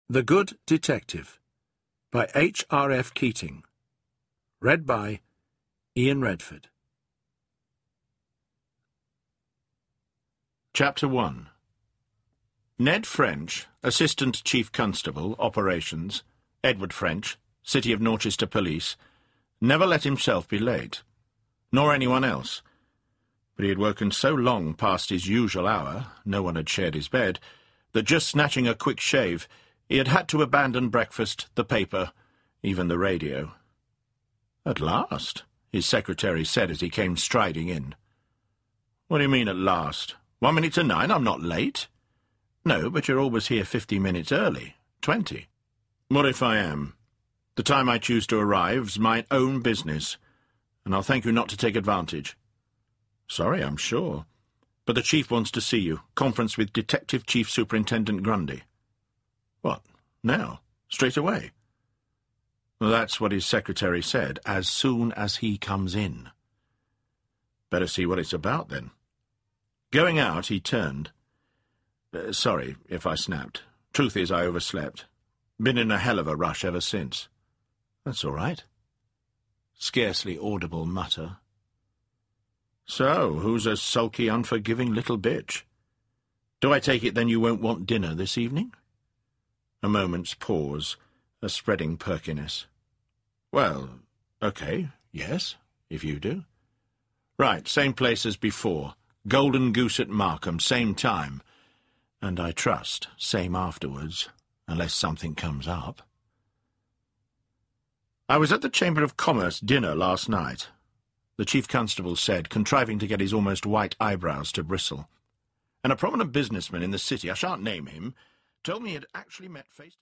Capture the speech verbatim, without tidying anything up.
The Good Detective by H R F Keating. Read by Ian Redford. Chapter one. Ned French, Assistant Chief Constable, Operations, Edward French, City of Norchester Police, never let himself be late, nor anyone else. But he had woken so long past his usual hour, no one had shared his bed, that just snatching a quick shave, he had had to abandon breakfast, the paper, even the radio. "At last," his secretary said as he came striding in. "What do you mean, at last? One minute to nine, I'm not late." "No, but you're always here fifty minutes early. Twenty." "What if I am? The time I choose to arrive's my own business, and I'll thank you not to take advantage." "Sorry, I'm sure. But the chief wants to see you. Conference with Detective Chief Superintendent Grundy." "What, now? Straight away?" Well, that's what his secretary said, as soon as he comes in. "Better see what it's about, then." Going out, he turned. Uh, sorry if I snapped. Truth is, I overslept. Been in a hell of a rush ever since." "That's all right." Scarcely audible mutter. "So, who's a sulky, unforgiving little bitch? Do I take it then you won't want dinner this evening?" A moment's pause, a spreading perkiness. "Well, okay, yes, if you do." "Right, same place as before. Golden Goose at Markham, same time. And I trust, same afterwards, unless something comes up." "I was at the Chamber of Commerce dinner last night," the Chief Constable said, contriving to get his almost white eyebrows to bristle. "And a prominent businessman in the city, I shan't name him, told me he had actually met face to